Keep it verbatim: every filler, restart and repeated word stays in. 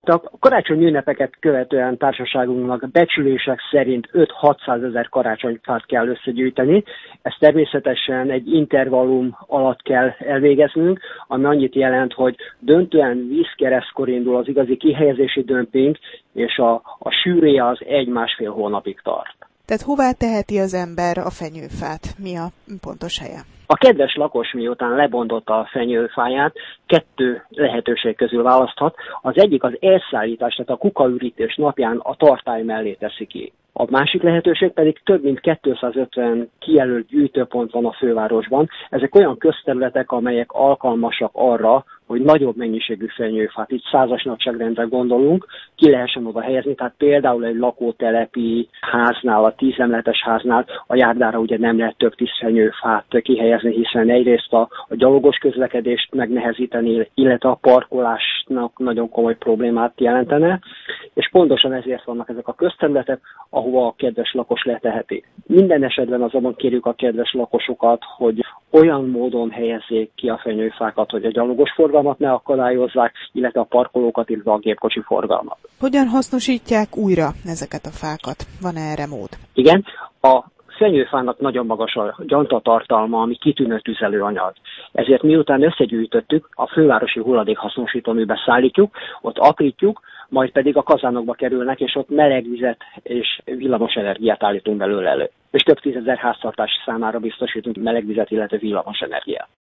A karácsonyi ünnepeket követően társaságunknak becslések szerint öt-hatszázezer karácsonyfát kell összegyűjteni. Ezt természetesen egy intervallum alatt kell elvégeznünk, ami annyit jelent, hogy döntően vízkeresztkor indul az igazi kihelyezési dömping, és a, a sűrűje az egy-másfél hónapig tart. Tehát hová teheti az ember a fenyőfát? Mi a pontos helye? A kedves lakos miután lebontotta a fenyőfáját, kettő lehetőség közül választhat. Az egyik az elszállítás, tehát a kukaürítés napján a tartály mellé teszi ki. A másik lehetőség pedig több mint kétszázötven kijelölt gyűjtőpont van a fővárosban. Ezek olyan közterületek, amelyek alkalmasak arra, hogy nagyobb mennyiségű fenyőfát, így százas nagyságrendre gondolunk, ki lehessen oda helyezni. Tehát például egy lakótelepi háznál, a tízemeletes háznál a járdára ugye nem lehet több tíz fenyőfát kihelyezni, hiszen egyrészt a, a gyalogos közlekedést megnehezíteni, illetve a parkolásnak nagyon komoly problémát jelentene, és pontosan ezért vannak ezek a közterületek, ahova a kedves lakos leteheti. Minden esetben azonban kérjük a kedves lakosokat, hogy olyan módon helyezzék ki a fenyőfákat, hogy a gyalogos forgalmat ne akadályozzák, illetve a parkolókat, illetve a gépkocsi forgalmat. Hogyan hasznosítják újra ezeket a fákat? Van-e erre mód? Igen, a fenyőfának nagyon magas a gyantatartalma, ami kitűnő tüzelőanyag. Ezért miután összegyűjtöttük, a fővárosi hulladékhasznosítóműbe szállítjuk, ott aprítjuk, majd pedig a kazánokba kerülnek, és ott meleg vizet és villamos energiát állítunk belőle elő. És több tízezer háztartás számára biztosítunk meleg vizet, illetve villamos energiát.